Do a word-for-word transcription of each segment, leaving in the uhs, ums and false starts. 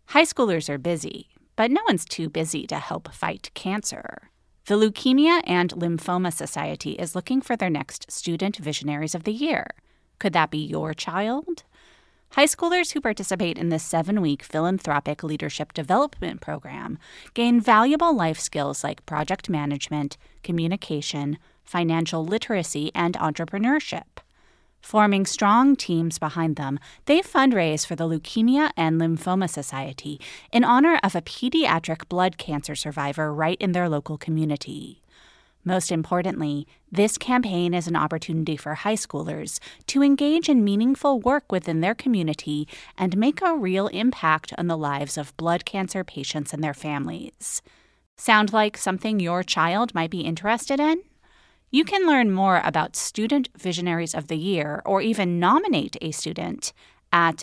High schoolers are busy, but no one's too busy to help fight cancer. The Leukemia and Lymphoma Society is looking for their next Student Visionaries of the Year. Could that be your child? High schoolers who participate in this seven-week philanthropic leadership development program gain valuable life skills like project management, communication, financial literacy, and entrepreneurship. Forming strong teams behind them, they fundraise for the Leukemia and Lymphoma Society in honor of a pediatric blood cancer survivor right in their local community. Most importantly, this campaign is an opportunity for high schoolers to engage in meaningful work within their community and make a real impact on the lives of blood cancer patients and their families. Sound like something your child might be interested in? You can learn more about Student Visionaries of the Year or even nominate a student at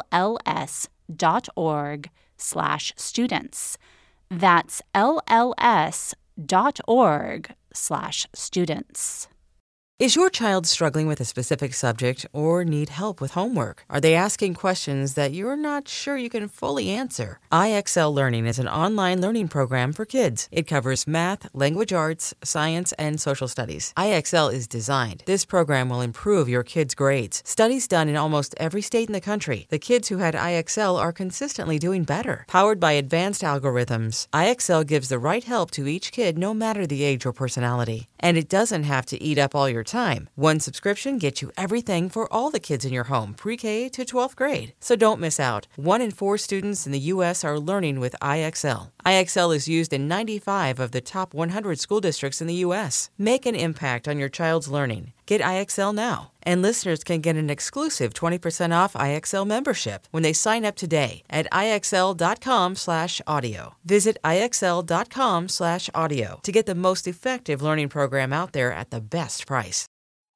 lls.org slash students. That's lls.org slash students. Is your child struggling with a specific subject or need help with homework? Are they asking questions that you're not sure you can fully answer? I X L Learning is an online learning program for kids. It covers math, language arts, science, and social studies. I X L is designed. This program will improve your kids' grades. Studies done in almost every state in the country. The kids who had I X L are consistently doing better. Powered by advanced algorithms, I X L gives the right help to each kid no matter the age or personality. And it doesn't have to eat up all your time. One subscription gets you everything for all the kids in your home, pre-K to twelfth grade. So don't miss out. One in four students in the U S are learning with I X L. I X L is used in ninety-five of the top one hundred school districts in the U S. Make an impact on your child's learning. Get I X L now. And listeners can get an exclusive twenty percent off I X L membership when they sign up today at IXL.com slash audio. Visit IXL.com slash audio to get the most effective learning program out there at the best price.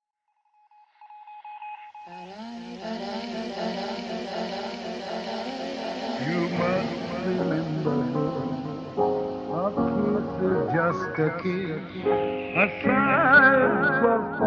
You must remember, a kiss is just a kiss, a sigh is just a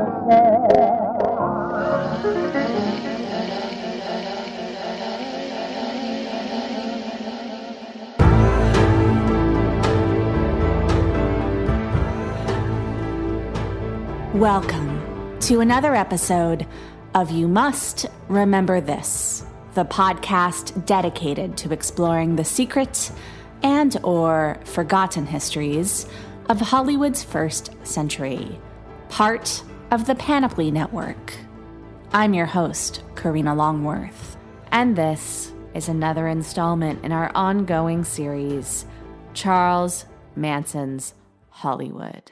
Welcome to another episode of You Must Remember This, the podcast dedicated to exploring the secret and or forgotten histories of Hollywood's first century, part of the Panoply Network. I'm your host, Karina Longworth, and this is another installment in our ongoing series, Charles Manson's Hollywood.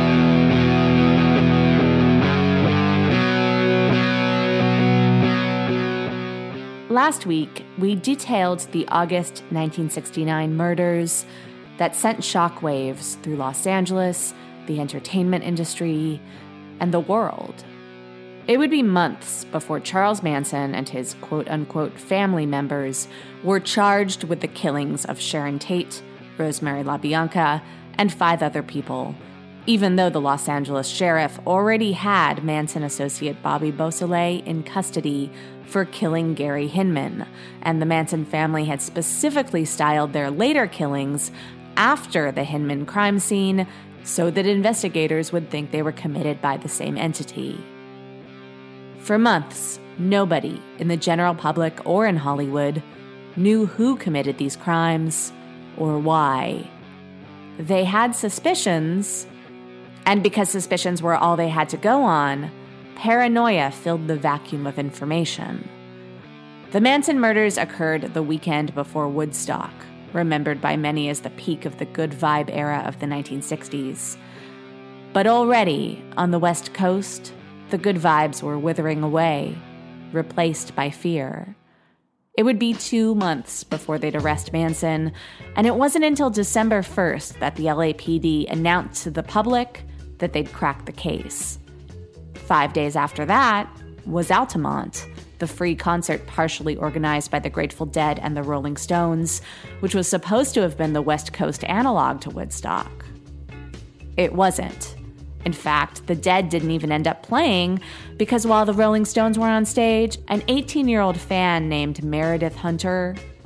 Last week, we detailed the August nineteen sixty-nine murders that sent shockwaves through Los Angeles, the entertainment industry, and the world. It would be months before Charles Manson and his quote-unquote family members were charged with the killings of Sharon Tate, Rosemary LaBianca, and five other people, even though the Los Angeles sheriff already had Manson associate Bobby Beausoleil in custody for killing Gary Hinman, and the Manson family had specifically styled their later killings after the Hinman crime scene so that investigators would think they were committed by the same entity. For months, nobody in the general public or in Hollywood knew who committed these crimes or why. They had suspicions, and because suspicions were all they had to go on, paranoia filled the vacuum of information. The Manson murders occurred the weekend before Woodstock, remembered by many as the peak of the good vibe era of the nineteen sixties. But already, on the West Coast, the good vibes were withering away, replaced by fear. It would be two months before they'd arrest Manson, and it wasn't until December first that the L A P D announced to the public that they'd cracked the case. Five days after that was Altamont, the free concert partially organized by the Grateful Dead and the Rolling Stones, which was supposed to have been the West Coast analog to Woodstock. It wasn't. In fact, the Dead didn't even end up playing because while the Rolling Stones were on stage, an eighteen-year-old fan named Meredith Hunter,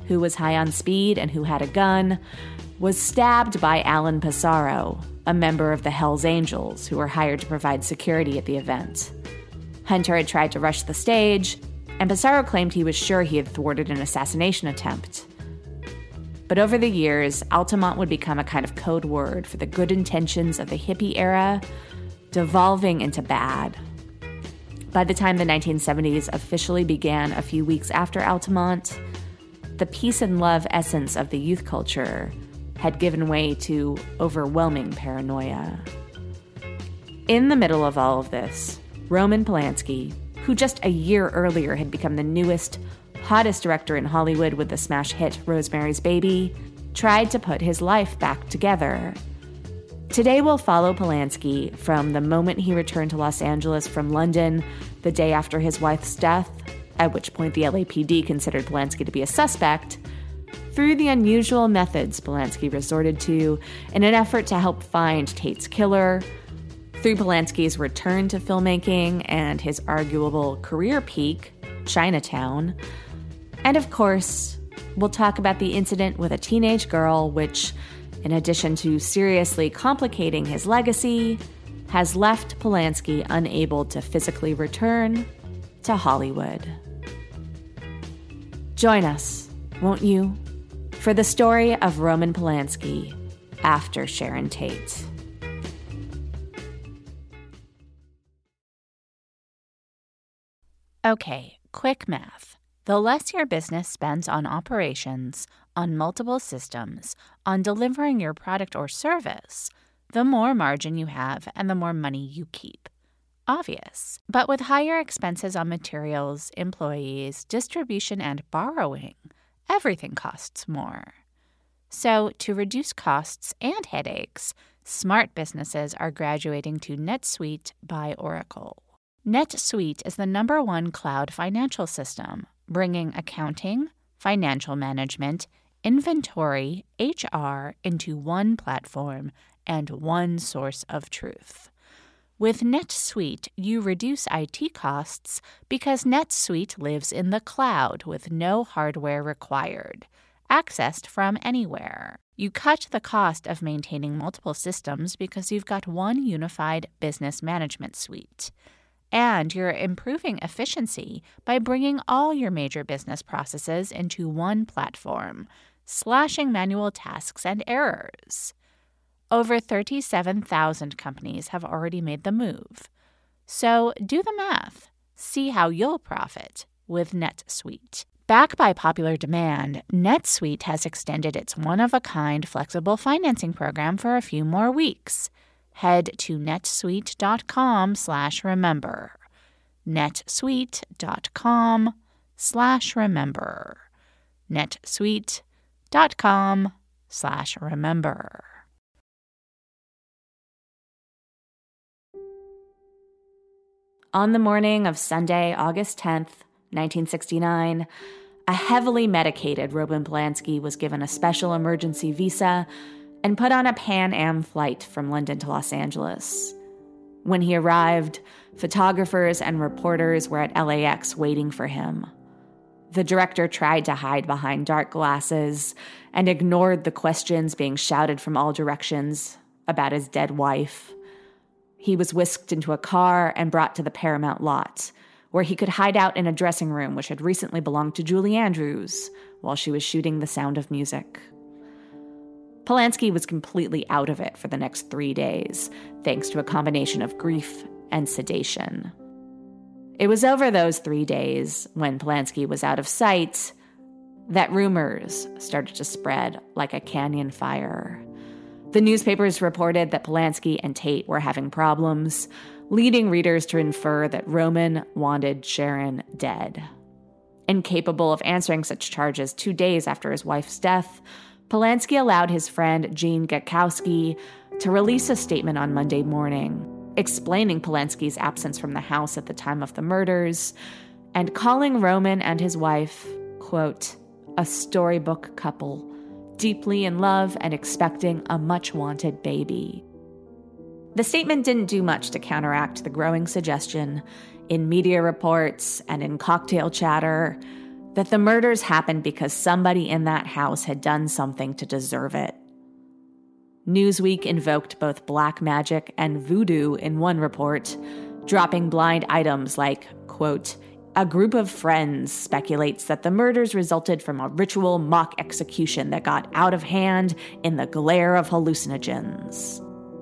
who was high on speed and who had a gun, was stabbed by Alan Pissarro, a member of the Hells Angels who were hired to provide security at the event. Hunter had tried to rush the stage, and Pissarro claimed he was sure he had thwarted an assassination attempt. But over the years, Altamont would become a kind of code word for the good intentions of the hippie era, devolving into bad. By the time the nineteen seventies officially began a few weeks after Altamont, the peace and love essence of the youth culture had given way to overwhelming paranoia. In the middle of all of this, Roman Polanski, who just a year earlier had become the newest, hottest director in Hollywood with the smash hit Rosemary's Baby, tried to put his life back together. Today we'll follow Polanski from the moment he returned to Los Angeles from London the day after his wife's death, at which point the L A P D considered Polanski to be a suspect, through the unusual methods Polanski resorted to in an effort to help find Tate's killer, through Polanski's return to filmmaking and his arguable career peak, Chinatown, and of course, we'll talk about the incident with a teenage girl which, in addition to seriously complicating his legacy, has left Polanski unable to physically return to Hollywood. Join us, won't you, for the story of Roman Polanski after Sharon Tate. Okay, quick math. The less your business spends on operations, on multiple systems, on delivering your product or service, the more margin you have and the more money you keep. Obvious. But with higher expenses on materials, employees, distribution, and borrowing, everything costs more. So, to reduce costs and headaches, smart businesses are graduating to NetSuite by Oracle. NetSuite is the number one cloud financial system, bringing accounting, financial management, inventory, H R into one platform and one source of truth. With NetSuite, you reduce I T costs because NetSuite lives in the cloud with no hardware required, accessed from anywhere. You cut the cost of maintaining multiple systems because you've got one unified business management suite. And you're improving efficiency by bringing all your major business processes into one platform, slashing manual tasks and errors. Over thirty-seven thousand companies have already made the move. So do the math. See how you'll profit with NetSuite. Backed by popular demand, NetSuite has extended its one-of-a-kind flexible financing program for a few more weeks. Head to netsuite.com slash remember. netsuite.com slash remember. netsuite.com slash remember. On the morning of Sunday, August tenth, nineteen sixty-nine, a heavily medicated Roman Polanski was given a special emergency visa and put on a Pan Am flight from London to Los Angeles. When he arrived, photographers and reporters were at L A X waiting for him. The director tried to hide behind dark glasses and ignored the questions being shouted from all directions about his dead wife. He was whisked into a car and brought to the Paramount lot, where he could hide out in a dressing room which had recently belonged to Julie Andrews while she was shooting The Sound of Music. Polanski was completely out of it for the next three days, thanks to a combination of grief and sedation. It was over those three days, when Polanski was out of sight, that rumors started to spread like a canyon fire. The newspapers reported that Polanski and Tate were having problems, leading readers to infer that Roman wanted Sharon dead. Incapable of answering such charges two days after his wife's death, Polanski allowed his friend Gene Gatkowski to release a statement on Monday morning, explaining Polanski's absence from the house at the time of the murders, and calling Roman and his wife, quote, a storybook couple, deeply in love and expecting a much-wanted baby. The statement didn't do much to counteract the growing suggestion in media reports and in cocktail chatter that the murders happened because somebody in that house had done something to deserve it. Newsweek invoked both black magic and voodoo in one report, dropping blind items like, quote, "A group of friends speculates that the murders resulted from a ritual mock execution that got out of hand in the glare of hallucinogens."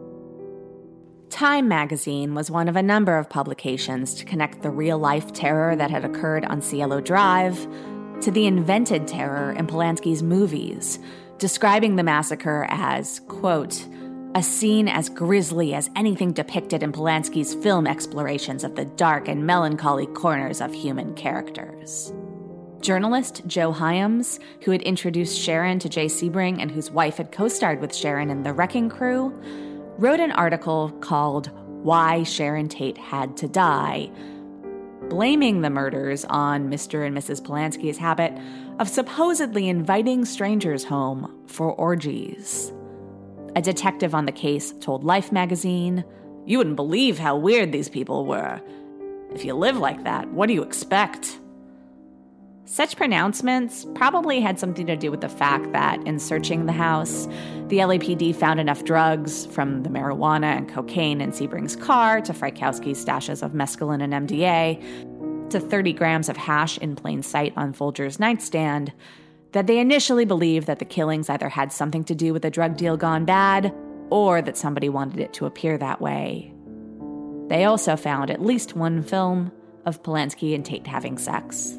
Time magazine was one of a number of publications to connect the real-life terror that had occurred on Cielo Drive to the invented terror in Polanski's movies, describing the massacre as, quote, "a scene as grisly as anything depicted in Polanski's film explorations of the dark and melancholy corners of human characters." Journalist Joe Hyams, who had introduced Sharon to Jay Sebring and whose wife had co-starred with Sharon in The Wrecking Crew, wrote an article called "Why Sharon Tate Had to Die," blaming the murders on Mister and Missus Polanski's habit of supposedly inviting strangers home for orgies. A detective on the case told Life magazine, "You wouldn't believe how weird these people were. If you live like that, what do you expect?" Such pronouncements probably had something to do with the fact that, in searching the house, the L A P D found enough drugs, from the marijuana and cocaine in Sebring's car to Frykowski's stashes of mescaline and M D A, to thirty grams of hash in plain sight on Folger's nightstand, that they initially believed that the killings either had something to do with a drug deal gone bad, or that somebody wanted it to appear that way. They also found at least one film of Polanski and Tate having sex.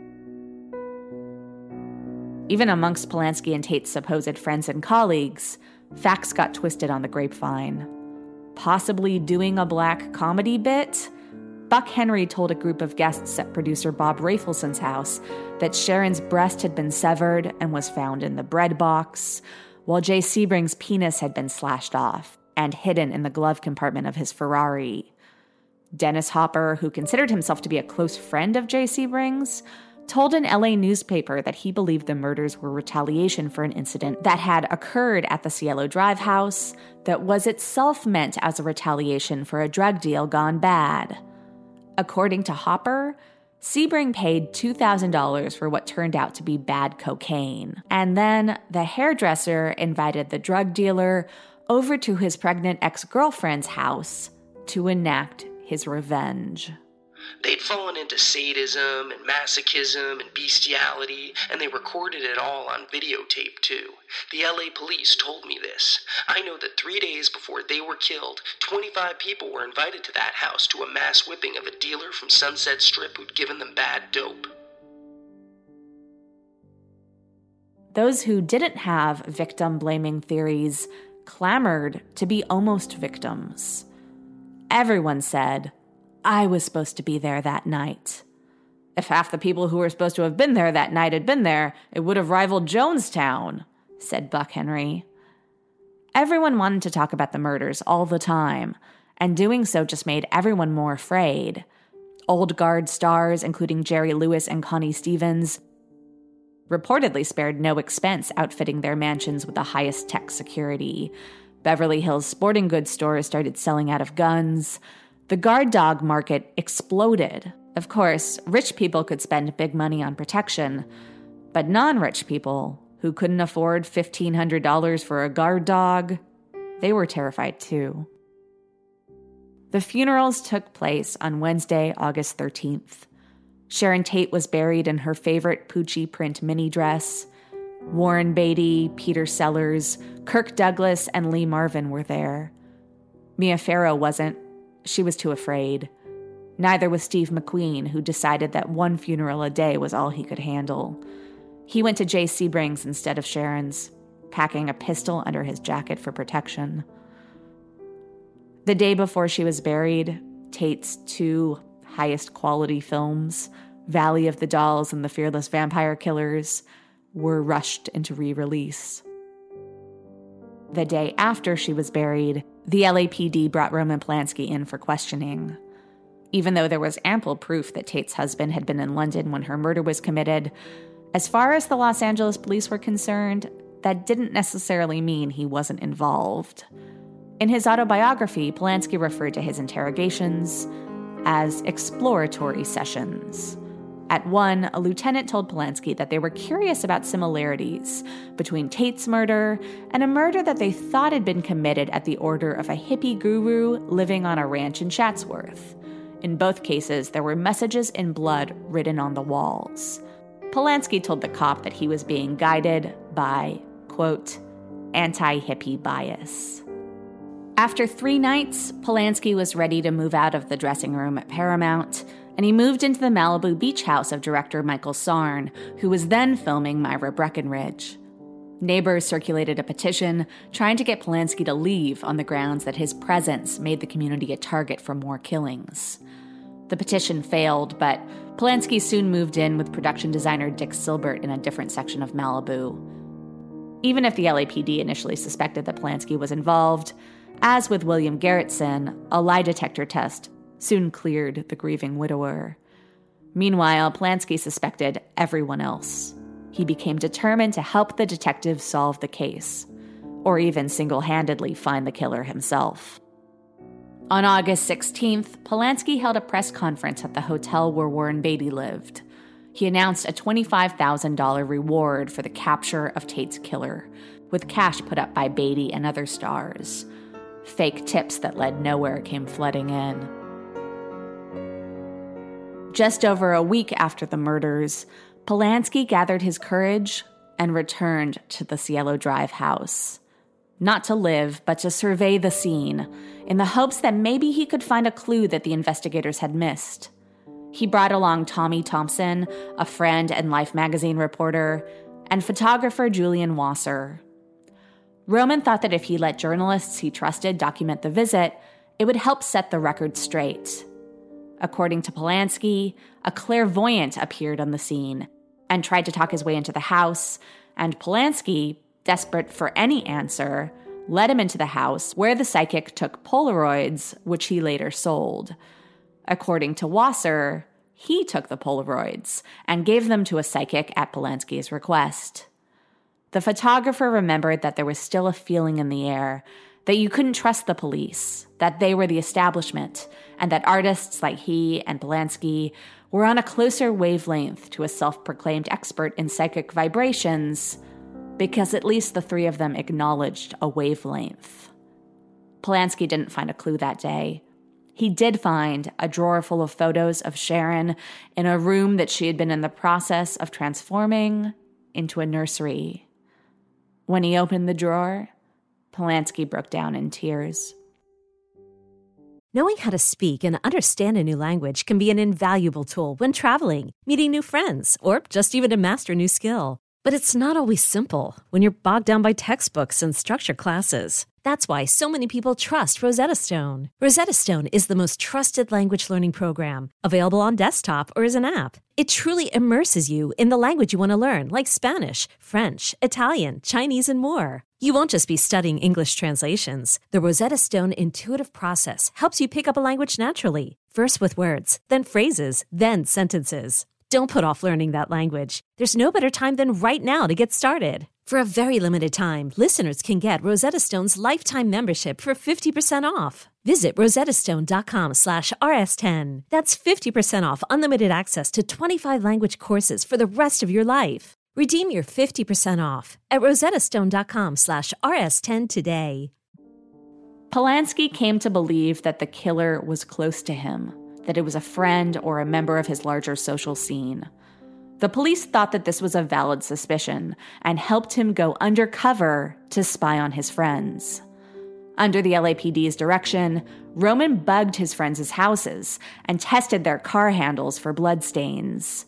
Even amongst Polanski and Tate's supposed friends and colleagues, facts got twisted on the grapevine. Possibly doing a black comedy bit, Buck Henry told a group of guests at producer Bob Rafelson's house that Sharon's breast had been severed and was found in the bread box, while Jay Sebring's penis had been slashed off and hidden in the glove compartment of his Ferrari. Dennis Hopper, who considered himself to be a close friend of Jay Sebring's, told an L A newspaper that he believed the murders were retaliation for an incident that had occurred at the Cielo Drive house that was itself meant as a retaliation for a drug deal gone bad. According to Hopper, Sebring paid two thousand dollars for what turned out to be bad cocaine, and then the hairdresser invited the drug dealer over to his pregnant ex-girlfriend's house to enact his revenge. They'd fallen into sadism and masochism and bestiality, and they recorded it all on videotape, too. The L A police told me this. I know that three days before they were killed, twenty-five people were invited to that house to a mass whipping of a dealer from Sunset Strip who'd given them bad dope. Those who didn't have victim-blaming theories clamored to be almost victims. Everyone said, "I was supposed to be there that night." If half the people who were supposed to have been there that night had been there, it would have rivaled Jonestown, said Buck Henry. Everyone wanted to talk about the murders all the time, and doing so just made everyone more afraid. Old Guard stars, including Jerry Lewis and Connie Stevens, reportedly spared no expense outfitting their mansions with the highest tech security. Beverly Hills sporting goods stores started selling out of guns. The guard dog market exploded. Of course, rich people could spend big money on protection, but non-rich people who couldn't afford fifteen hundred dollars for a guard dog, they were terrified too. The funerals took place on Wednesday, August thirteenth. Sharon Tate was buried in her favorite Pucci print mini dress. Warren Beatty, Peter Sellers, Kirk Douglas, and Lee Marvin were there. Mia Farrow wasn't. She was too afraid. Neither was Steve McQueen, who decided that one funeral a day was all he could handle. He went to Jay Sebring's instead of Sharon's, packing a pistol under his jacket for protection. The day before she was buried, Tate's two highest quality films, Valley of the Dolls and The Fearless Vampire Killers, were rushed into re-release. The day after she was buried, the L A P D brought Roman Polanski in for questioning. Even though there was ample proof that Tate's husband had been in London when her murder was committed, as far as the Los Angeles police were concerned, that didn't necessarily mean he wasn't involved. In his autobiography, Polanski referred to his interrogations as exploratory sessions. At one, a lieutenant told Polanski that they were curious about similarities between Tate's murder and a murder that they thought had been committed at the order of a hippie guru living on a ranch in Chatsworth. In both cases, there were messages in blood written on the walls. Polanski told the cop that he was being guided by, quote, anti-hippie bias. After three nights, Polanski was ready to move out of the dressing room at Paramount, and he moved into the Malibu beach house of director Michael Sarn, who was then filming Myra Breckenridge. Neighbors circulated a petition trying to get Polanski to leave on the grounds that his presence made the community a target for more killings. The petition failed, but Polanski soon moved in with production designer Dick Silbert in a different section of Malibu. Even if the L A P D initially suspected that Polanski was involved, as with William Garrettson, a lie detector test soon cleared the grieving widower. Meanwhile, Polanski suspected everyone else. He became determined to help the detectives solve the case, or even single-handedly find the killer himself. On August sixteenth, Polanski held a press conference at the hotel where Warren Beatty lived. He announced a twenty-five thousand dollars reward for the capture of Tate's killer, with cash put up by Beatty and other stars. Fake tips that led nowhere came flooding in. Just over a week after the murders, Polanski gathered his courage and returned to the Cielo Drive house. Not to live, but to survey the scene, in the hopes that maybe he could find a clue that the investigators had missed. He brought along Tommy Thompson, a friend and Life magazine reporter, and photographer Julian Wasser. Roman thought that if he let journalists he trusted document the visit, it would help set the record straight. According to Polanski, a clairvoyant appeared on the scene and tried to talk his way into the house, and Polanski, desperate for any answer, led him into the house where the psychic took Polaroids, which he later sold. According to Wasser, he took the Polaroids and gave them to a psychic at Polanski's request. The photographer remembered that there was still a feeling in the air, that you couldn't trust the police, that they were the establishment, and that artists like he and Polanski were on a closer wavelength to a self-proclaimed expert in psychic vibrations, because at least the three of them acknowledged a wavelength. Polanski didn't find a clue that day. He did find a drawer full of photos of Sharon in a room that she had been in the process of transforming into a nursery. When he opened the drawer, Polanski broke down in tears. Knowing how to speak and understand a new language can be an invaluable tool when traveling, meeting new friends, or just even to master a new skill. But it's not always simple when you're bogged down by textbooks and structured classes. That's why so many people trust Rosetta Stone. Rosetta Stone is the most trusted language learning program, available on desktop or as an app. It truly immerses you in the language you want to learn, like Spanish, French, Italian, Chinese, and more. You won't just be studying English translations. The Rosetta Stone intuitive process helps you pick up a language naturally, first with words, then phrases, then sentences. Don't put off learning that language. There's no better time than right now to get started. For a very limited time, listeners can get Rosetta Stone's lifetime membership for fifty percent off. Visit rosettastone.com slash rs10. That's fifty percent off unlimited access to twenty-five language courses for the rest of your life. Redeem your fifty percent off at rosettastone.com slash rs10 today. Polanski came to believe that the killer was close to him, that it was a friend or a member of his larger social scene. The police thought that this was a valid suspicion and helped him go undercover to spy on his friends. Under the L A P D's direction, Roman bugged his friends' houses and tested their car handles for bloodstains.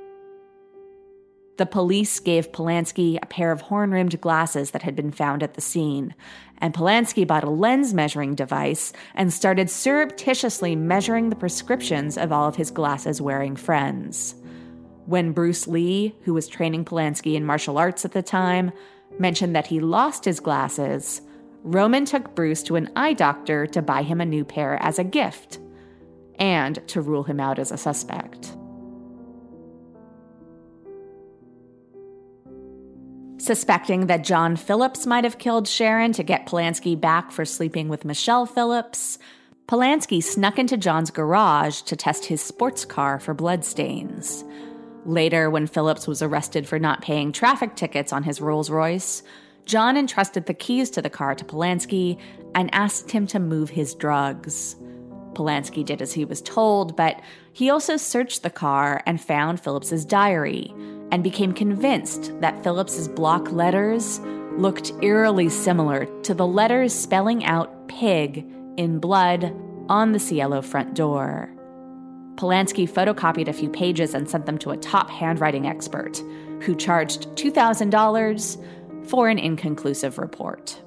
The police gave Polanski a pair of horn-rimmed glasses that had been found at the scene, and Polanski bought a lens-measuring device and started surreptitiously measuring the prescriptions of all of his glasses-wearing friends. When Bruce Lee, who was training Polanski in martial arts at the time, mentioned that he lost his glasses, Roman took Bruce to an eye doctor to buy him a new pair as a gift, and to rule him out as a suspect. Suspecting that John Phillips might have killed Sharon to get Polanski back for sleeping with Michelle Phillips, Polanski snuck into John's garage to test his sports car for bloodstains. Later, when Phillips was arrested for not paying traffic tickets on his Rolls-Royce, John entrusted the keys to the car to Polanski and asked him to move his drugs. Polanski did as he was told, but he also searched the car and found Phillips's diary and became convinced that Phillips's block letters looked eerily similar to the letters spelling out pig in blood on the Cielo front door. Polanski photocopied a few pages and sent them to a top handwriting expert, who charged two thousand dollars for an inconclusive report.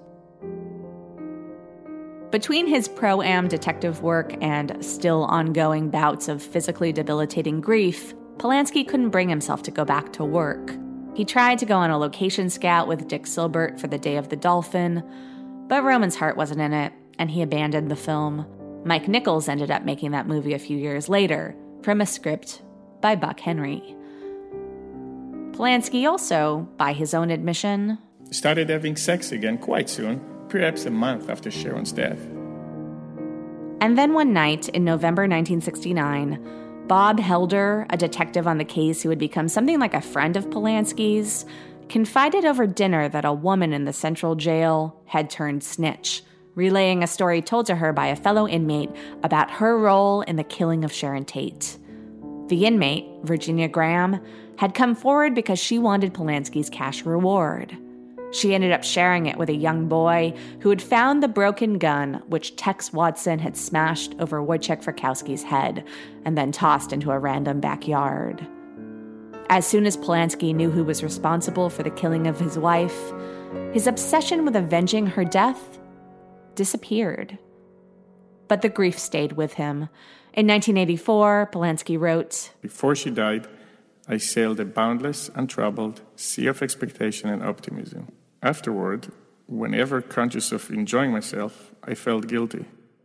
Between his pro-am detective work and still ongoing bouts of physically debilitating grief, Polanski couldn't bring himself to go back to work. He tried to go on a location scout with Dick Silbert for The Day of the Dolphin, but Roman's heart wasn't in it, and he abandoned the film. Mike Nichols ended up making that movie a few years later, from a script by Buck Henry. Polanski also, by his own admission, started having sex again quite soon, perhaps a month after Sharon's death. And then one night in November nineteen sixty-nine, Bob Helder, a detective on the case who had become something like a friend of Polanski's, confided over dinner that a woman in the central jail had turned snitch, relaying a story told to her by a fellow inmate about her role in the killing of Sharon Tate. The inmate, Virginia Graham, had come forward because she wanted Polanski's cash reward. She ended up sharing it with a young boy who had found the broken gun which Tex Watson had smashed over Wojciech Frykowski's head and then tossed into a random backyard. As soon as Polanski knew who was responsible for the killing of his wife, his obsession with avenging her death disappeared. But the grief stayed with him. In nineteen eighty-four, Polanski wrote, "Before she died, I sailed a boundless, untroubled sea of expectation and optimism. Afterward, whenever conscious of enjoying myself, I felt guilty."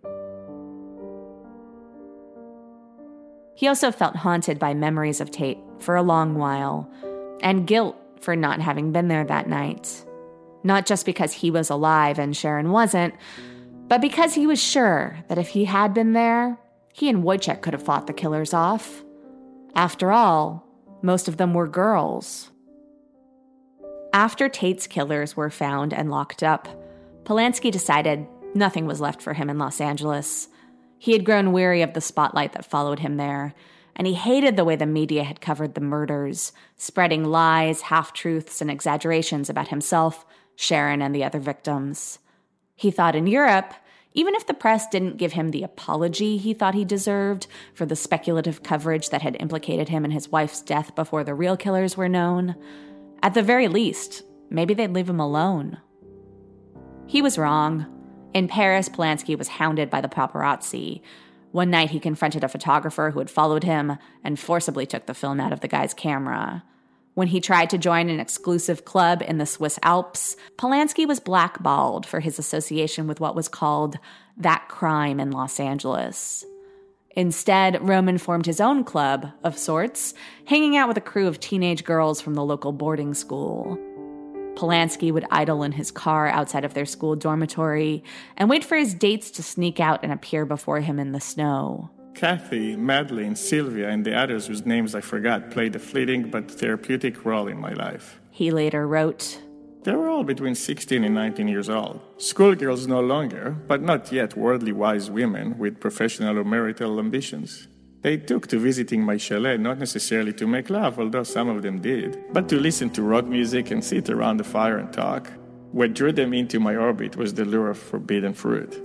He also felt haunted by memories of Tate for a long while, and guilt for not having been there that night. Not just because he was alive and Sharon wasn't, but because he was sure that if he had been there, he and Wojciech could have fought the killers off. After all, most of them were girls. After Tate's killers were found and locked up, Polanski decided nothing was left for him in Los Angeles. He had grown weary of the spotlight that followed him there, and he hated the way the media had covered the murders, spreading lies, half-truths, and exaggerations about himself, Sharon, and the other victims. He thought in Europe, even if the press didn't give him the apology he thought he deserved for the speculative coverage that had implicated him in his wife's death before the real killers were known, at the very least, maybe they'd leave him alone. He was wrong. In Paris, Polanski was hounded by the paparazzi. One night he confronted a photographer who had followed him and forcibly took the film out of the guy's camera. When he tried to join an exclusive club in the Swiss Alps, Polanski was blackballed for his association with what was called that crime in Los Angeles. Instead, Roman formed his own club, of sorts, hanging out with a crew of teenage girls from the local boarding school. Polanski would idle in his car outside of their school dormitory and wait for his dates to sneak out and appear before him in the snow. Kathy, Madeline, Sylvia, and the others whose names I forgot played a fleeting but therapeutic role in my life. He later wrote, "They were all between sixteen and nineteen years old. Schoolgirls no longer, but not yet worldly wise women with professional or marital ambitions. They took to visiting my chalet not necessarily to make love, although some of them did, but to listen to rock music and sit around the fire and talk. What drew them into my orbit was the lure of forbidden fruit."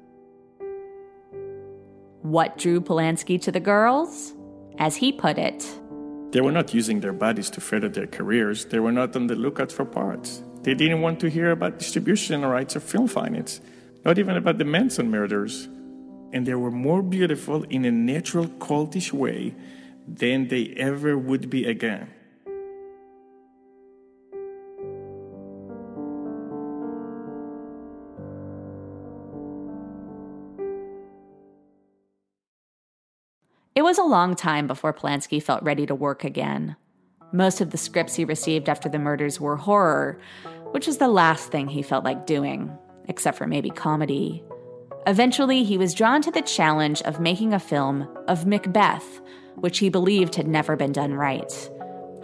What drew Polanski to the girls? As he put it, "They were not using their bodies to further their careers. They were not on the lookout for parts. They didn't want to hear about distribution rights or film finance, not even about the Manson murders. And they were more beautiful in a natural, cultish way than they ever would be again." It was a long time before Polanski felt ready to work again. Most of the scripts he received after the murders were horror, which was the last thing he felt like doing, except for maybe comedy. Eventually, he was drawn to the challenge of making a film of Macbeth, which he believed had never been done right.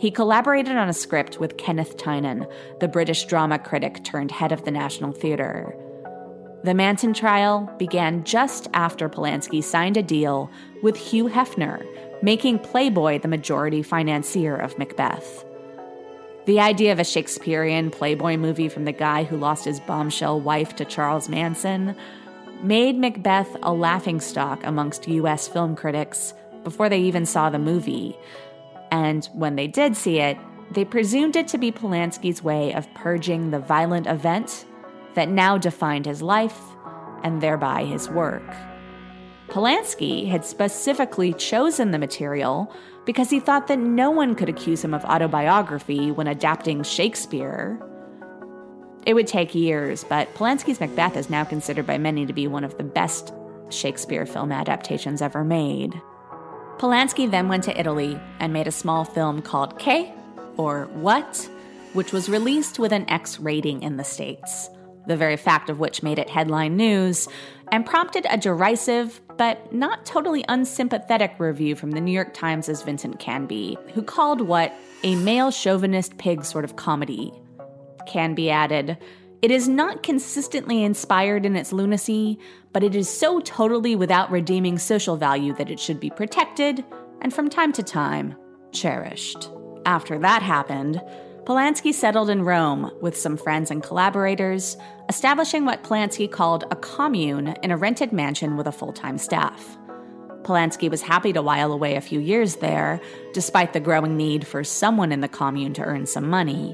He collaborated on a script with Kenneth Tynan, the British drama critic turned head of the National Theatre. The Manson trial began just after Polanski signed a deal with Hugh Hefner, making Playboy the majority financier of Macbeth. The idea of a Shakespearean Playboy movie from the guy who lost his bombshell wife to Charles Manson made Macbeth a laughingstock amongst U S film critics before they even saw the movie. And when they did see it, they presumed it to be Polanski's way of purging the violent event that now defined his life and thereby his work. Polanski had specifically chosen the material because he thought that no one could accuse him of autobiography when adapting Shakespeare. It would take years, but Polanski's Macbeth is now considered by many to be one of the best Shakespeare film adaptations ever made. Polanski then went to Italy and made a small film called Che, or What, which was released with an X rating in the States, the very fact of which made it headline news and prompted a derisive but not totally unsympathetic review from the New York Times' Vincent Canby, who called What a male chauvinist pig sort of comedy. Canby added, "It is not consistently inspired in its lunacy, but it is so totally without redeeming social value that it should be protected and from time to time cherished." After that happened, Polanski settled in Rome with some friends and collaborators, establishing what Polanski called a commune in a rented mansion with a full-time staff. Polanski was happy to while away a few years there, despite the growing need for someone in the commune to earn some money.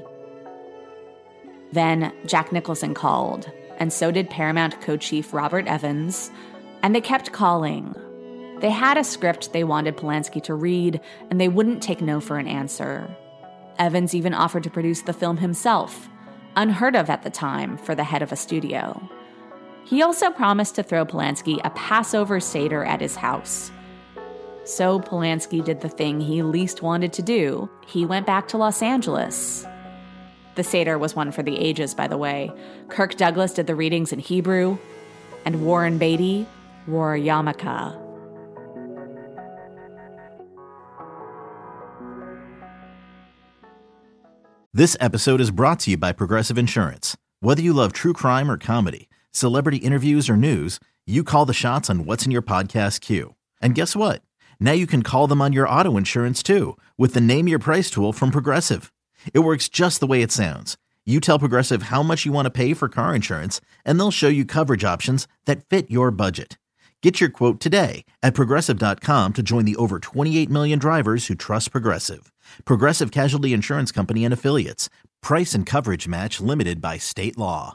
Then Jack Nicholson called, and so did Paramount co-chief Robert Evans, and they kept calling. They had a script they wanted Polanski to read, and they wouldn't take no for an answer. Evans even offered to produce the film himself, unheard of at the time for the head of a studio. He also promised to throw Polanski a Passover Seder at his house. So Polanski did the thing he least wanted to do. He went back to Los Angeles. The Seder was one for the ages, by the way. Kirk Douglas did the readings in Hebrew, and Warren Beatty wore a yarmulke. This episode is brought to you by Progressive Insurance. Whether you love true crime or comedy, celebrity interviews or news, you call the shots on what's in your podcast queue. And guess what? Now you can call them on your auto insurance too, with the Name Your Price tool from Progressive. It works just the way it sounds. You tell Progressive how much you want to pay for car insurance, and they'll show you coverage options that fit your budget. Get your quote today at Progressive dot com to join the over twenty-eight million drivers who trust Progressive. Progressive Casualty Insurance Company and Affiliates. Price and coverage match limited by state law.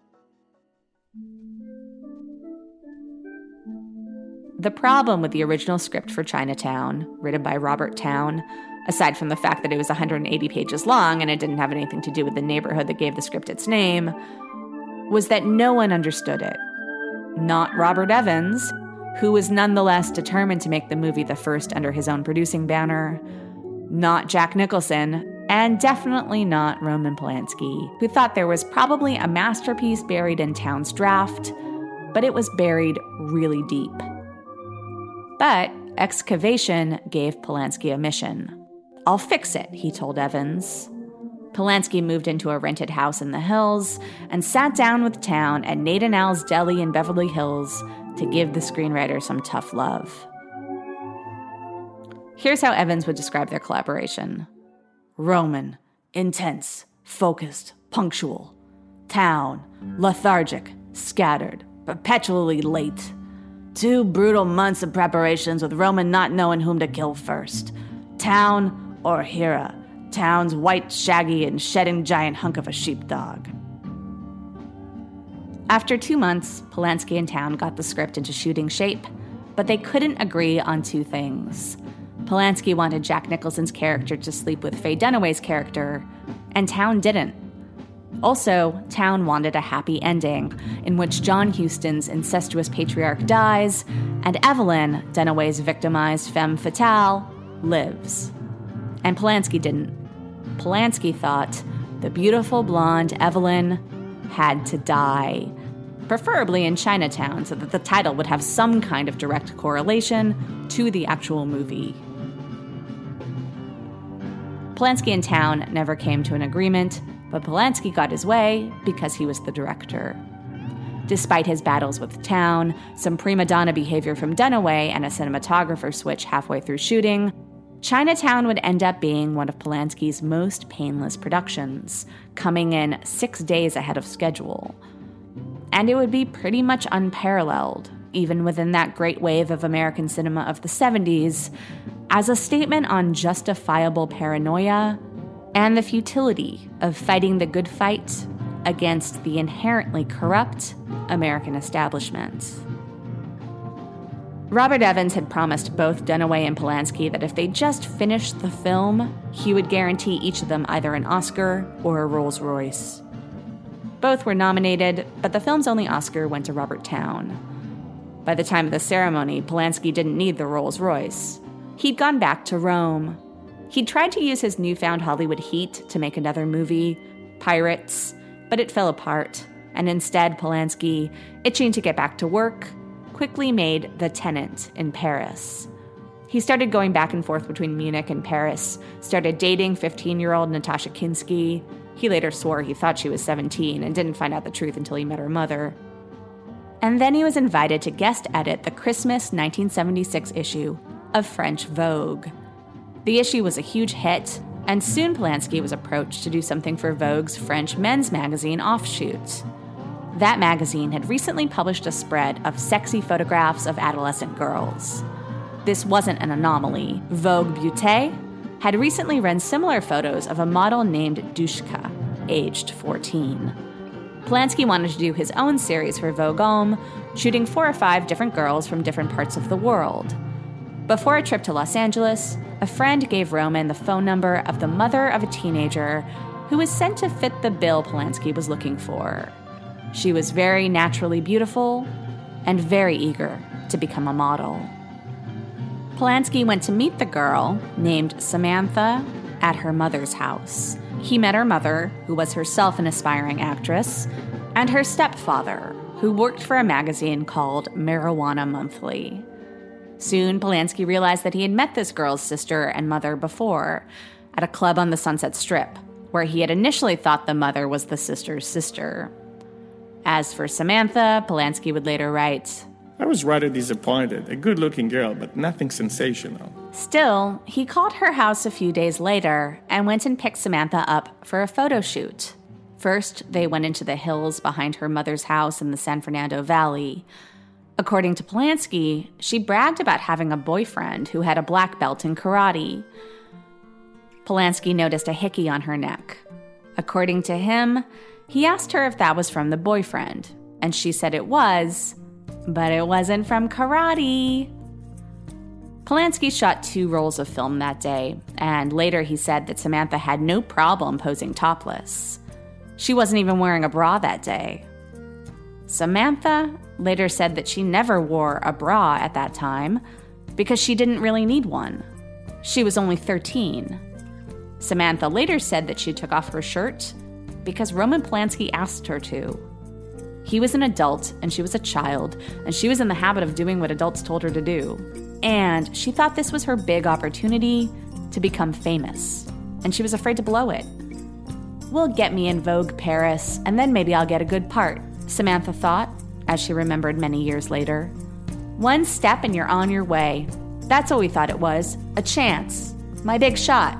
The problem with the original script for Chinatown, written by Robert Towne, aside from the fact that it was one hundred eighty pages long and it didn't have anything to do with the neighborhood that gave the script its name, was that no one understood it. Not Robert Evans, who was nonetheless determined to make the movie the first under his own producing banner. Not Jack Nicholson, and definitely not Roman Polanski, who thought there was probably a masterpiece buried in Towne's draft, but it was buried really deep. But excavation gave Polanski a mission. "I'll fix it," he told Evans. Polanski moved into a rented house in the hills and sat down with Towne at Nate and Al's Deli in Beverly Hills to give the screenwriter some tough love. Here's how Evans would describe their collaboration. Roman, intense, focused, punctual. Towne, lethargic, scattered, perpetually late. Two brutal months of preparations with Roman not knowing whom to kill first. Towne or Hera. Towne's white, shaggy, and shedding giant hunk of a sheepdog. After two months, Polanski and Towne got the script into shooting shape, but they couldn't agree on two things. Polanski wanted Jack Nicholson's character to sleep with Faye Dunaway's character, and Towne didn't. Also, Towne wanted a happy ending, in which John Huston's incestuous patriarch dies, and Evelyn, Dunaway's victimized femme fatale, lives. And Polanski didn't. Polanski thought the beautiful blonde Evelyn had to die, preferably in Chinatown, so that the title would have some kind of direct correlation to the actual movie. Polanski and Town never came to an agreement, but Polanski got his way because he was the director. Despite his battles with Town, some prima donna behavior from Dunaway, and a cinematographer switch halfway through shooting, Chinatown would end up being one of Polanski's most painless productions, coming in six days ahead of schedule. And it would be pretty much unparalleled, even within that great wave of American cinema of the seventies, as a statement on justifiable paranoia and the futility of fighting the good fight against the inherently corrupt American establishment. Robert Evans had promised both Dunaway and Polanski that if they just finished the film, he would guarantee each of them either an Oscar or a Rolls-Royce. Both were nominated, but the film's only Oscar went to Robert Town. By the time of the ceremony, Polanski didn't need the Rolls-Royce. He'd gone back to Rome. He'd tried to use his newfound Hollywood heat to make another movie, Pirates, but it fell apart, and instead Polanski, itching to get back to work, quickly made The Tenant in Paris. He started going back and forth between Munich and Paris, started dating fifteen-year-old Natasha Kinski. He later swore he thought she was seventeen and didn't find out the truth until he met her mother. And then he was invited to guest edit the Christmas nineteen seventy-six issue of French Vogue. The issue was a huge hit, and soon Polanski was approached to do something for Vogue's French men's magazine offshoot. That magazine had recently published a spread of sexy photographs of adolescent girls. This wasn't an anomaly. Vogue Beauté had recently run similar photos of a model named Dushka, aged fourteen. Polanski wanted to do his own series for Vogue Homme, shooting four or five different girls from different parts of the world. Before a trip to Los Angeles, a friend gave Roman the phone number of the mother of a teenager who was sent to fit the bill Polanski was looking for. She was very naturally beautiful and very eager to become a model. Polanski went to meet the girl, named Samantha, at her mother's house. He met her mother, who was herself an aspiring actress, and her stepfather, who worked for a magazine called Marijuana Monthly. Soon, Polanski realized that he had met this girl's sister and mother before, at a club on the Sunset Strip, where he had initially thought the mother was the sister's sister. As for Samantha, Polanski would later write, I was rather disappointed. A good-looking girl, but nothing sensational. Still, he called her house a few days later and went and picked Samantha up for a photo shoot. First, they went into the hills behind her mother's house in the San Fernando Valley. According to Polanski, she bragged about having a boyfriend who had a black belt in karate. Polanski noticed a hickey on her neck. According to him, he asked her if that was from the boyfriend, and she said it was, but it wasn't from karate. Polanski shot two rolls of film that day, and later he said that Samantha had no problem posing topless. She wasn't even wearing a bra that day. Samantha later said that she never wore a bra at that time because she didn't really need one. She was only thirteen. Samantha later said that she took off her shirt because Roman Polanski asked her to. He was an adult and she was a child, and she was in the habit of doing what adults told her to do. And she thought this was her big opportunity to become famous, and she was afraid to blow it. We'll get me in Vogue Paris, and then maybe I'll get a good part, Samantha thought, as she remembered many years later. One step and you're on your way. That's what we thought it was. A chance. My big shot.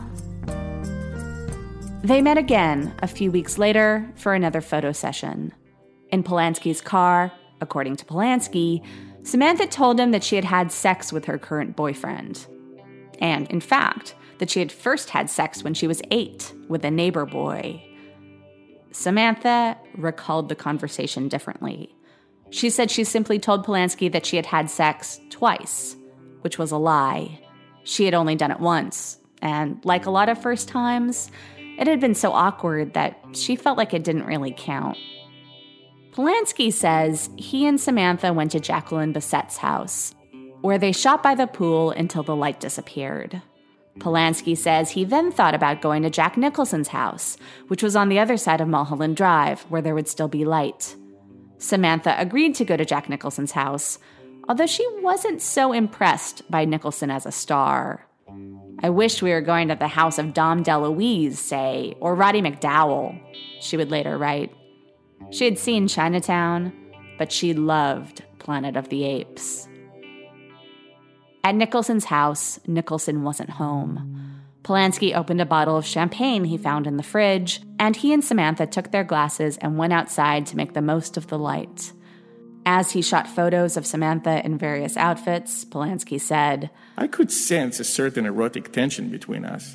They met again a few weeks later for another photo session. In Polanski's car, according to Polanski, Samantha told him that she had had sex with her current boyfriend. And, in fact, that she had first had sex when she was eight with a neighbor boy. Samantha recalled the conversation differently. She said she simply told Polanski that she had had sex twice, which was a lie. She had only done it once, and like a lot of first times, it had been so awkward that she felt like it didn't really count. Polanski says he and Samantha went to Jacqueline Bisset's house, where they shot by the pool until the light disappeared. Polanski says he then thought about going to Jack Nicholson's house, which was on the other side of Mulholland Drive, where there would still be light. Samantha agreed to go to Jack Nicholson's house, although she wasn't so impressed by Nicholson as a star. I wish we were going to the house of Dom DeLuise, say, or Roddy McDowell, she would later write. She had seen Chinatown, but she loved Planet of the Apes. At Nicholson's house, Nicholson wasn't home. Polanski opened a bottle of champagne he found in the fridge, and he and Samantha took their glasses and went outside to make the most of the light. As he shot photos of Samantha in various outfits, Polanski said, I could sense a certain erotic tension between us.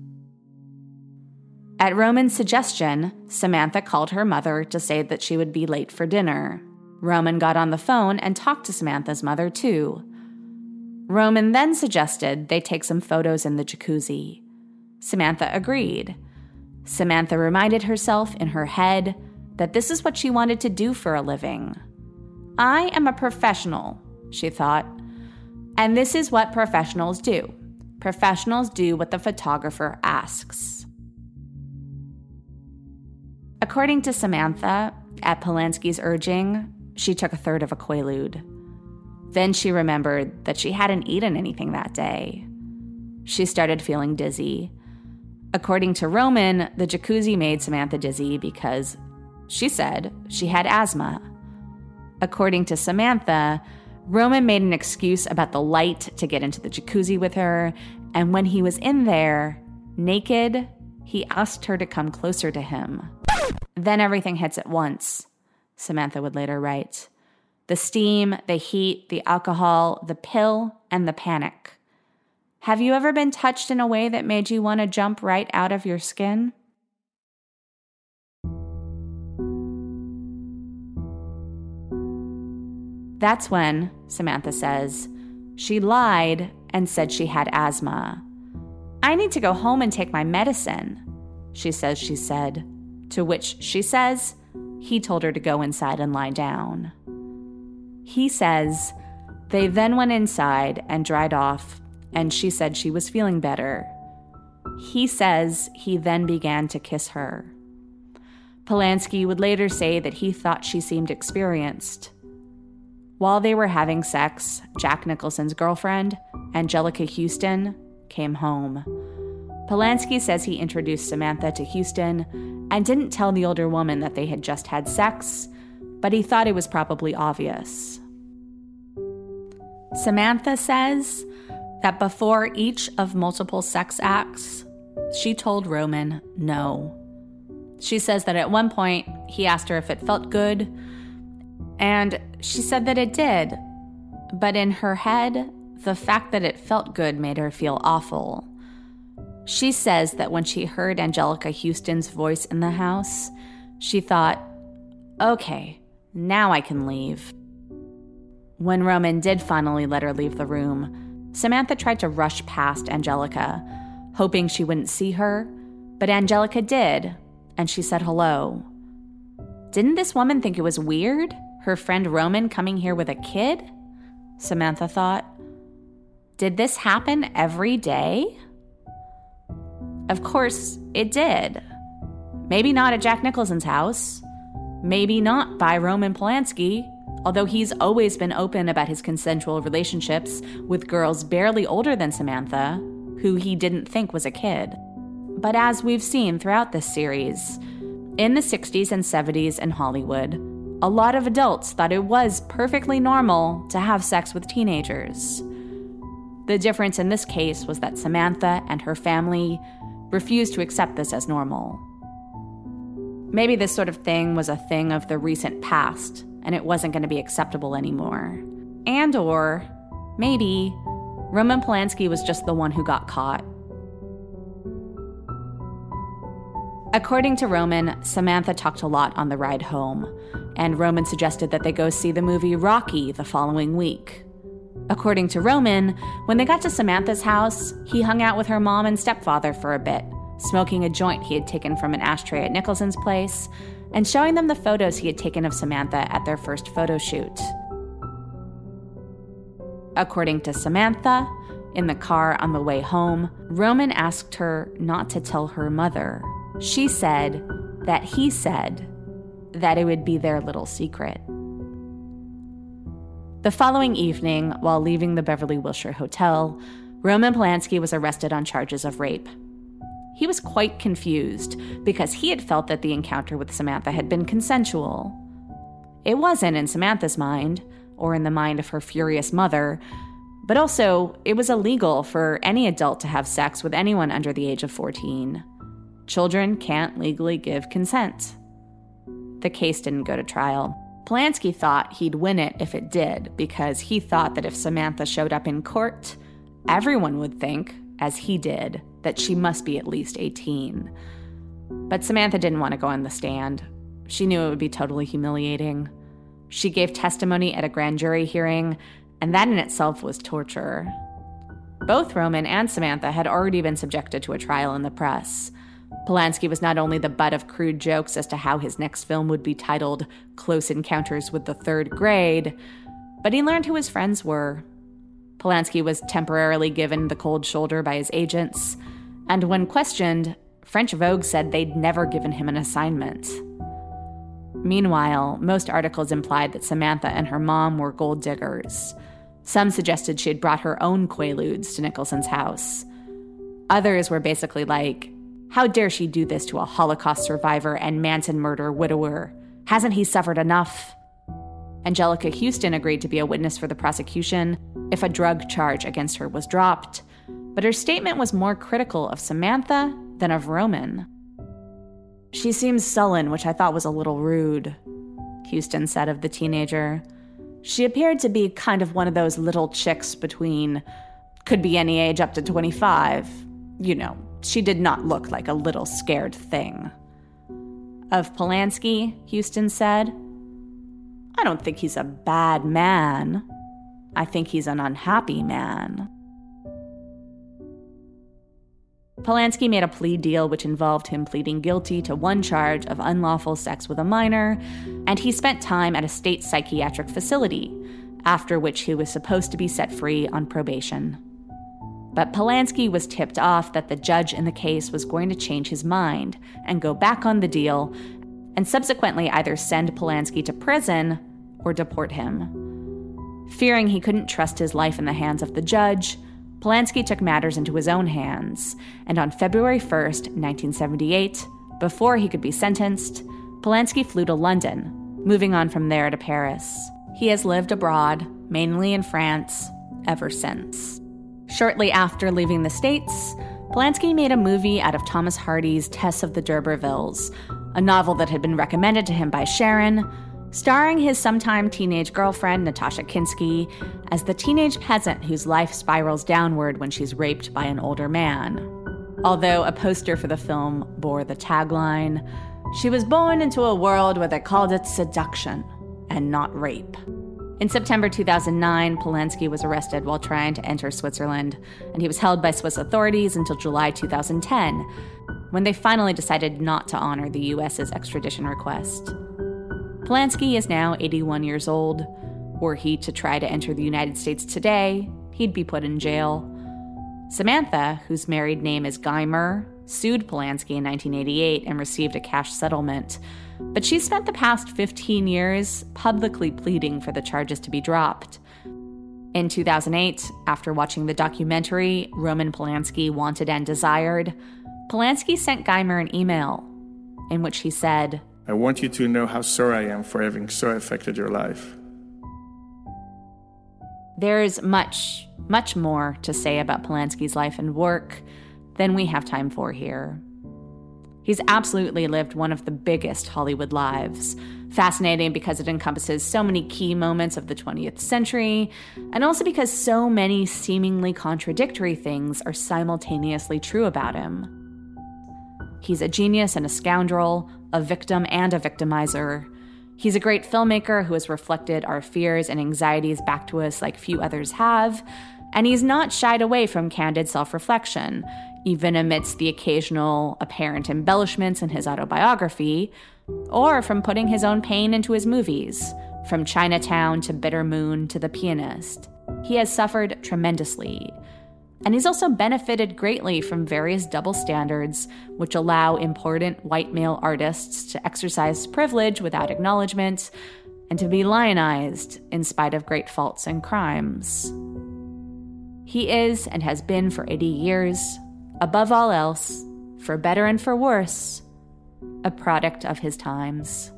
At Roman's suggestion, Samantha called her mother to say that she would be late for dinner. Roman got on the phone and talked to Samantha's mother, too. Roman then suggested they take some photos in the jacuzzi. Samantha agreed. Samantha reminded herself in her head that this is what she wanted to do for a living. I am a professional, she thought. And this is what professionals do. Professionals do what the photographer asks. According to Samantha, at Polanski's urging, she took a third of a Quaalude. Then she remembered that she hadn't eaten anything that day. She started feeling dizzy. According to Roman, the jacuzzi made Samantha dizzy because, she said, she had asthma. According to Samantha, Roman made an excuse about the light to get into the jacuzzi with her, and when he was in there, naked, he asked her to come closer to him. Then everything hits at once, Samantha would later write. The steam, the heat, the alcohol, the pill, and the panic. Have you ever been touched in a way that made you want to jump right out of your skin? That's when, Samantha says, she lied and said she had asthma. I need to go home and take my medicine, she says she said, to which she says he told her to go inside and lie down. He says they then went inside and dried off, and she said she was feeling better. He says he then began to kiss her. Polanski would later say that he thought she seemed experienced. While they were having sex, Jack Nicholson's girlfriend, Anjelica Huston, came home. Polanski says he introduced Samantha to Huston and didn't tell the older woman that they had just had sex, but he thought it was probably obvious. Samantha says that before each of multiple sex acts, she told Roman no. She says that at one point, he asked her if it felt good, and she said that it did. But in her head, the fact that it felt good made her feel awful. She says that when she heard Anjelica Huston's voice in the house, she thought, okay, now I can leave. When Roman did finally let her leave the room, Samantha tried to rush past Anjelica, hoping she wouldn't see her, but Anjelica did, and she said hello. Didn't this woman think it was weird, her friend Roman coming here with a kid? Samantha thought. Did this happen every day? Of course, it did. Maybe not at Jack Nicholson's house. Maybe not by Roman Polanski, although he's always been open about his consensual relationships with girls barely older than Samantha, who he didn't think was a kid. But as we've seen throughout this series, in the sixties and seventies in Hollywood, a lot of adults thought it was perfectly normal to have sex with teenagers. The difference in this case was that Samantha and her family refused to accept this as normal. Maybe this sort of thing was a thing of the recent past, and it wasn't going to be acceptable anymore. And or, maybe, Roman Polanski was just the one who got caught. According to Roman, Samantha talked a lot on the ride home, and Roman suggested that they go see the movie Rocky the following week. According to Roman, when they got to Samantha's house, he hung out with her mom and stepfather for a bit, smoking a joint he had taken from an ashtray at Nicholson's place, and showing them the photos he had taken of Samantha at their first photo shoot. According to Samantha, in the car on the way home, Roman asked her not to tell her mother. She said that he said that it would be their little secret. The following evening, while leaving the Beverly Wilshire Hotel, Roman Polanski was arrested on charges of rape. He was quite confused because he had felt that the encounter with Samantha had been consensual. It wasn't in Samantha's mind, or in the mind of her furious mother, but also it was illegal for any adult to have sex with anyone under the age of fourteen. Children can't legally give consent. The case didn't go to trial. Polanski thought he'd win it if it did, because he thought that if Samantha showed up in court, everyone would think, as he did, that she must be at least eighteen. But Samantha didn't want to go on the stand. She knew it would be totally humiliating. She gave testimony at a grand jury hearing, and that in itself was torture. Both Roman and Samantha had already been subjected to a trial in the press. Polanski was not only the butt of crude jokes as to how his next film would be titled Close Encounters with the Third Grade, but he learned who his friends were. Polanski was temporarily given the cold shoulder by his agents, and when questioned, French Vogue said they'd never given him an assignment. Meanwhile, most articles implied that Samantha and her mom were gold diggers. Some suggested she had brought her own Quaaludes to Nicholson's house. Others were basically like, how dare she do this to a Holocaust survivor and Manson murder widower? Hasn't he suffered enough? Angelica Houston agreed to be a witness for the prosecution if a drug charge against her was dropped, but her statement was more critical of Samantha than of Roman. She seems sullen, which I thought was a little rude, Houston said of the teenager. She appeared to be kind of one of those little chicks between, could be any age up to twenty-five. You know, she did not look like a little scared thing. Of Polanski, Houston said, I don't think he's a bad man. I think he's an unhappy man. Polanski made a plea deal which involved him pleading guilty to one charge of unlawful sex with a minor, and he spent time at a state psychiatric facility, after which he was supposed to be set free on probation. But Polanski was tipped off that the judge in the case was going to change his mind and go back on the deal, and subsequently either send Polanski to prison or deport him. Fearing he couldn't trust his life in the hands of the judge, Polanski took matters into his own hands, and on February first, nineteen seventy-eight, before he could be sentenced, Polanski flew to London, moving on from there to Paris. He has lived abroad, mainly in France, ever since. Shortly after leaving the States, Polanski made a movie out of Thomas Hardy's Tess of the D'Urbervilles, a novel that had been recommended to him by Sharon, starring his sometime teenage girlfriend, Natasha Kinski, as the teenage peasant whose life spirals downward when she's raped by an older man. Although a poster for the film bore the tagline, "She was born into a world where they called it seduction and not rape." In September two thousand nine, Polanski was arrested while trying to enter Switzerland, and he was held by Swiss authorities until July two thousand ten, when they finally decided not to honor the U S's extradition request. Polanski is now eighty-one years old. Were he to try to enter the United States today, he'd be put in jail. Samantha, whose married name is Guymer, sued Polanski in nineteen eighty-eight and received a cash settlement, but she spent the past fifteen years publicly pleading for the charges to be dropped. In two thousand eight, after watching the documentary Roman Polanski Wanted and Desired, Polanski sent Guymer an email in which he said, I want you to know how sorry I am for having so affected your life. There's much, much more to say about Polanski's life and work than we have time for here. He's absolutely lived one of the biggest Hollywood lives, fascinating because it encompasses so many key moments of the twentieth century, and also because so many seemingly contradictory things are simultaneously true about him. He's a genius and a scoundrel, a victim and a victimizer. He's a great filmmaker who has reflected our fears and anxieties back to us like few others have, and he's not shied away from candid self-reflection, even amidst the occasional apparent embellishments in his autobiography, or from putting his own pain into his movies, from Chinatown to Bitter Moon to The Pianist. He has suffered tremendously. And he's also benefited greatly from various double standards, which allow important white male artists to exercise privilege without acknowledgement and to be lionized in spite of great faults and crimes. He is and has been for eighty years, above all else, for better and for worse, a product of his times.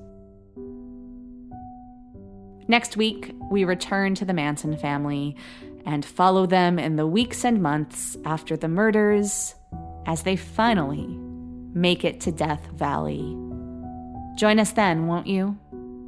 Next week, we return to the Manson family and follow them in the weeks and months after the murders as they finally make it to Death Valley. Join us then, won't you?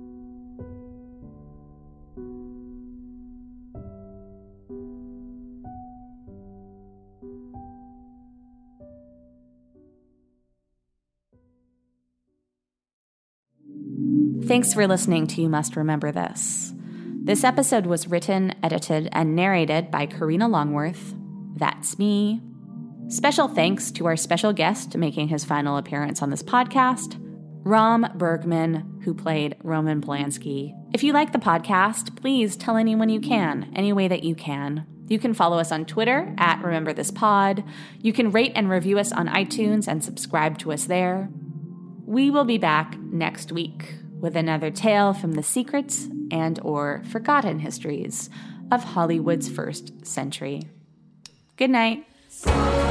Thanks for listening to You Must Remember This. This episode was written, edited, and narrated by Karina Longworth. That's me. Special thanks to our special guest making his final appearance on this podcast, Ram Bergman, who played Roman Polanski. If you like the podcast, please tell anyone you can, any way that you can. You can follow us on Twitter at Remember This Pod. You can rate and review us on iTunes and subscribe to us there. We will be back next week with another tale from the secrets and or forgotten histories of Hollywood's first century. Good night.